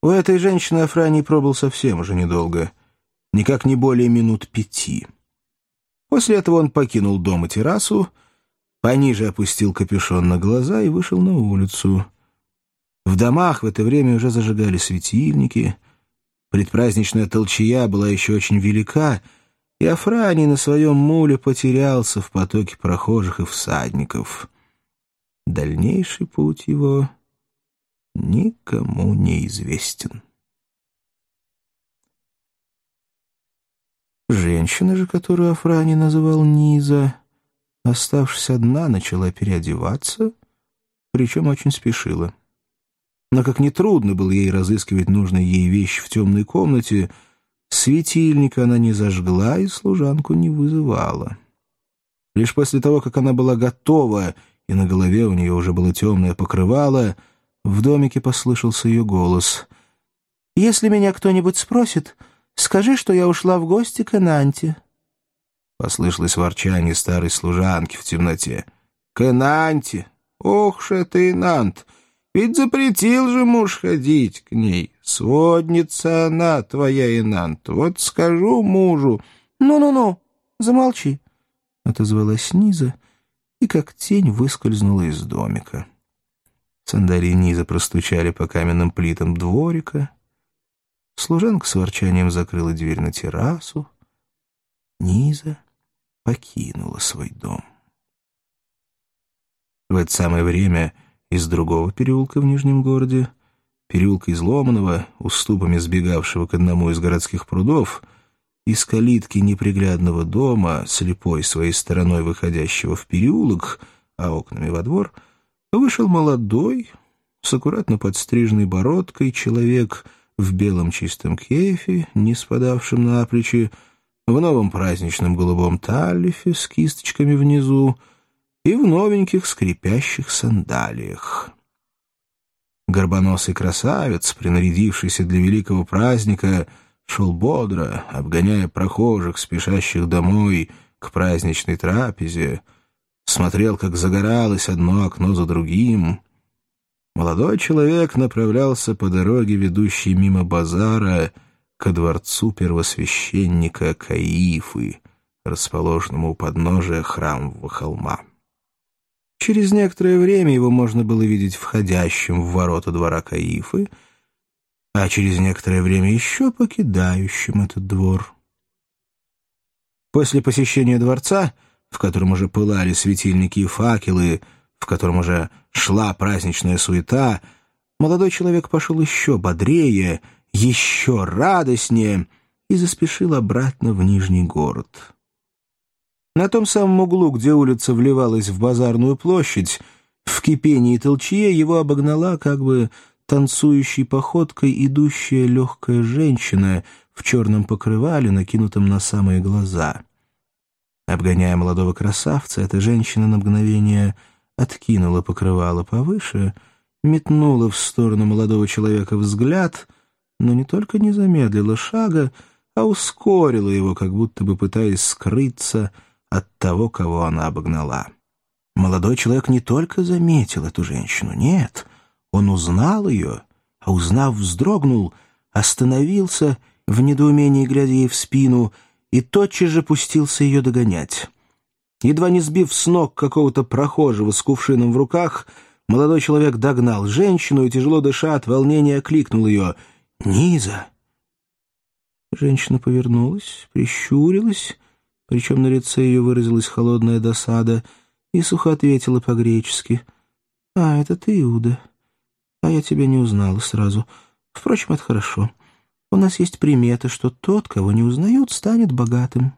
У этой женщины Афраний пробыл совсем уже недолго, никак не более минут 5. После этого он покинул дом и террасу, пониже опустил капюшон на глаза и вышел на улицу. В домах в это время уже зажигали светильники. Предпраздничная толчая была еще очень велика, и Афраний на своем муле потерялся в потоке прохожих и всадников. Дальнейший путь его никому не известен. Женщина же, которую Афраний называл Низа, оставшись одна, начала переодеваться, причем очень спешила. Но как нетрудно было ей разыскивать нужные ей вещи в темной комнате, светильника она не зажгла и служанку не вызывала. Лишь после того, как она была готова, и на голове у нее уже было темное покрывало, в домике послышался ее голос. «Если меня кто-нибудь спросит, скажи, что я ушла в гости к Энанте». Послышалось ворчание старой служанки в темноте. «К Энанте? Ох ж это Энант! Ведь запретил же муж ходить к ней. Сводница она, твоя Энант. Вот скажу мужу». «Ну-ну-ну, замолчи», — отозвалась Низа, и как тень выскользнула из домика. Сандари Низа простучали по каменным плитам дворика. Служанка с ворчанием закрыла дверь на террасу. Низа покинула свой дом. В это самое время из другого переулка в Нижнем городе, переулка изломанного, уступами сбегавшего к одному из городских прудов, из калитки неприглядного дома, слепой своей стороной выходящего в переулок, а окнами во двор, вышел молодой, с аккуратно подстриженной бородкой человек в белом чистом кефе, не спадавшем на плечи, в новом праздничном голубом талифе с кисточками внизу и в новеньких скрипящих сандалиях. Горбоносый красавец, принарядившийся для великого праздника, шел бодро, обгоняя прохожих, спешащих домой к праздничной трапезе, смотрел, как загоралось одно окно за другим. Молодой человек направлялся по дороге, ведущей мимо базара, ко дворцу первосвященника Каифы, расположенному у подножия храмового холма. Через некоторое время его можно было видеть входящим в ворота двора Каифы, а через некоторое время еще покидающим этот двор. После посещения дворца, в котором уже пылали светильники и факелы, в котором уже шла праздничная суета, молодой человек пошел еще бодрее, еще радостнее и заспешил обратно в Нижний город. На том самом углу, где улица вливалась в базарную площадь, в кипении и толчье его обогнала как бы танцующей походкой идущая легкая женщина в черном покрывале, накинутом на самые глаза. Обгоняя молодого красавца, эта женщина на мгновение откинула покрывало повыше, метнула в сторону молодого человека взгляд, но не только не замедлила шага, а ускорила его, как будто бы пытаясь скрыться от того, кого она обогнала. Молодой человек не только заметил эту женщину, нет, он узнал ее, а узнав, вздрогнул, остановился, в недоумении глядя ей в спину, и тотчас же пустился ее догонять. Едва не сбив с ног какого-то прохожего с кувшином в руках, молодой человек догнал женщину и, тяжело дыша от волнения, окликнул ее: «Низа!» Женщина повернулась, прищурилась, причем на лице ее выразилась холодная досада, и сухо ответила по-гречески: «А, это ты, Иуда. А я тебя не узнала сразу. Впрочем, это хорошо. У нас есть примета, что тот, кого не узнают, станет богатым».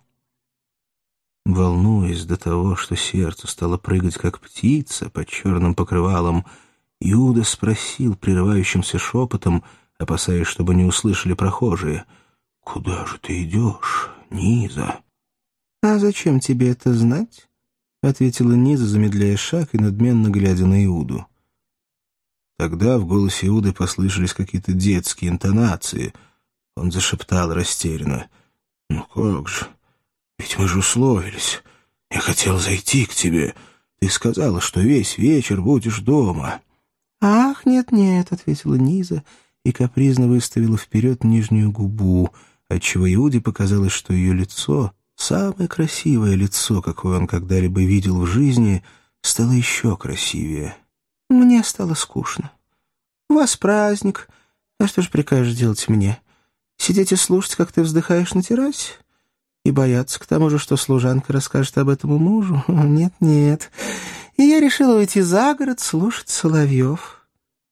Волнуясь до того, что сердце стало прыгать, как птица под черным покрывалом, Иуда спросил прерывающимся шепотом, опасаясь, чтобы не услышали прохожие: «Куда же ты идешь, Низа?» «А зачем тебе это знать?» — ответила Низа, замедляя шаг и надменно глядя на Иуду. Тогда в голосе Иуды послышались какие-то детские интонации. Он зашептал растерянно: «Ну как же? Ведь мы же условились. Я хотел зайти к тебе. Ты сказала, что весь вечер будешь дома». «Ах, нет-нет», — ответила Низа и капризно выставила вперед нижнюю губу, отчего Иуде показалось, что ее лицо, самое красивое лицо, какое он когда-либо видел в жизни, стало еще красивее. «Мне стало скучно. У вас праздник. А что же прикажешь делать мне? Сидеть и слушать, как ты вздыхаешь на террасе? И бояться к тому же, что служанка расскажет об этом мужу? Нет. И я решила уйти за город слушать соловьев».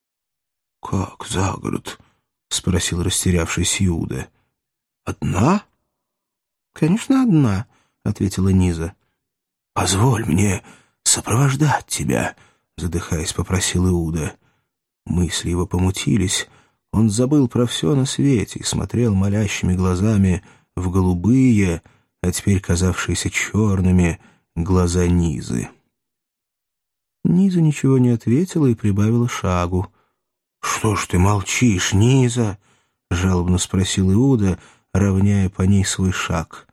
«Как за город?» — спросил растерявшийся Иуда. «Одна?» «Конечно, одна», — ответила Низа. «Позволь мне сопровождать тебя», — задыхаясь, попросил Иуда. Мысли его помутились. Он забыл про все на свете и смотрел молящими глазами в голубые, а теперь казавшиеся черными, глаза Низы. Низа ничего не ответила и прибавила шагу. «Что ж ты молчишь, Низа?» — жалобно спросил Иуда, равняя по ней свой шаг.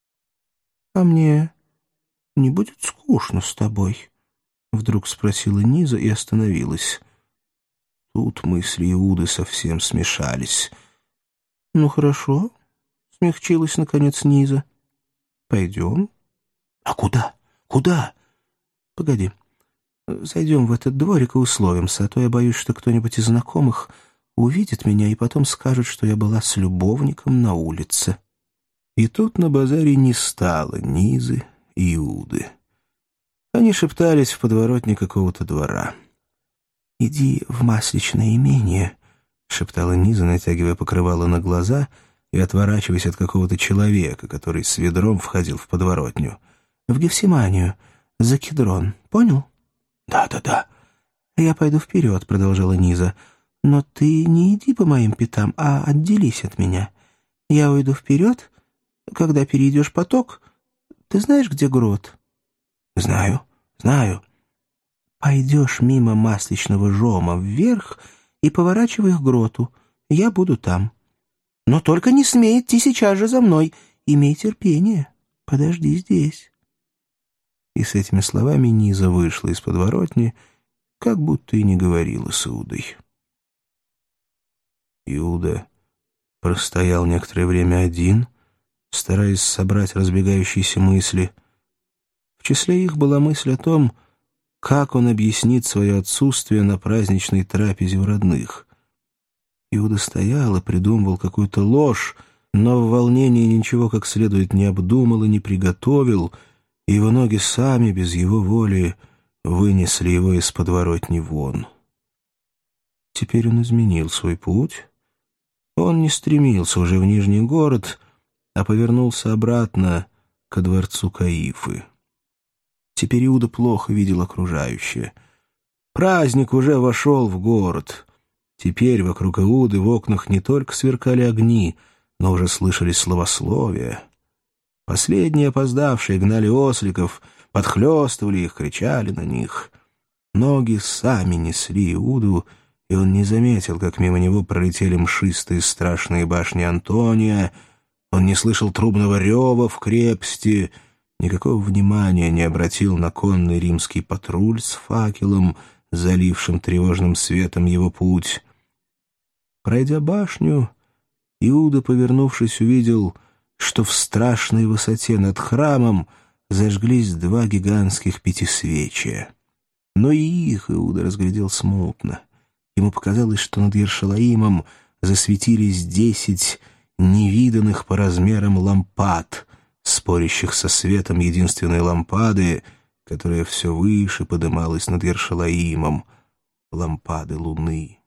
«А мне не будет скучно с тобой?» — вдруг спросила Низа и остановилась. Тут мысли Иуды совсем смешались. «Ну, хорошо», — смягчилась, наконец, Низа. «Пойдем». «А куда? Куда?» «Погоди. Зайдем в этот дворик и условимся, а то я боюсь, что кто-нибудь из знакомых увидит меня и потом скажет, что я была с любовником на улице». И тут на базаре не стало Низы и Иуды. Они шептались в подворотне какого-то двора. «Иди в масличное имение», — шептала Низа, натягивая покрывало на глаза и отворачиваясь от какого-то человека, который с ведром входил в подворотню. «В Гефсиманию, за кедрон. Понял?» «Да». «Я пойду вперед», — продолжала Низа. «Но ты не иди по моим пятам, а отделись от меня. Я уйду вперед. Когда перейдешь поток, ты знаешь, где грот?» «Знаю. Пойдешь мимо масличного жома вверх и поворачивай к гроту. Я буду там. Но только не смей идти сейчас же за мной. Имей терпение. Подожди здесь». И с этими словами Низа вышла из подворотни, как будто и не говорила с Иудой. Иуда простоял некоторое время один, стараясь собрать разбегающиеся мысли. В числе их была мысль о том, как он объяснит свое отсутствие на праздничной трапезе у родных. Иуда стоял и придумывал какую-то ложь, но в волнении ничего как следует не обдумал и не приготовил, и его ноги сами, без его воли, вынесли его из подворотни вон. Теперь он изменил свой путь. Он не стремился уже в Нижний город, а повернулся обратно ко дворцу Каифы. Теперь Иуда плохо видел окружающее. Праздник уже вошел в город. Теперь вокруг Иуды в окнах не только сверкали огни, но уже слышались словословия. Последние опоздавшие гнали осликов, подхлёстывали их, кричали на них. Ноги сами несли Иуду, и он не заметил, как мимо него пролетели мшистые страшные башни Антония. Он не слышал трубного рева в крепости, никакого внимания не обратил на конный римский патруль с факелом, залившим тревожным светом его путь. Пройдя башню, Иуда, повернувшись, увидел, что в страшной высоте над храмом зажглись два гигантских пятисвечия. Но и их Иуда разглядел смутно. Ему показалось, что над Иершалаимом засветились 10 невиданных по размерам лампад, спорящих со светом единственной лампады, которая все выше подымалась над Иершалаимом, лампады луны.